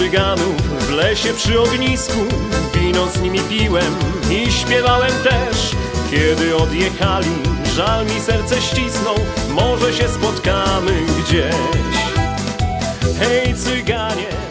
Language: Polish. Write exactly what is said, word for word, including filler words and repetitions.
cyganów w lesie przy ognisku. Wino z nimi piłem i śpiewałem też. Kiedy odjechali, żal mi serce ścisnął, może się spotkamy gdzieś. Hej cyganie,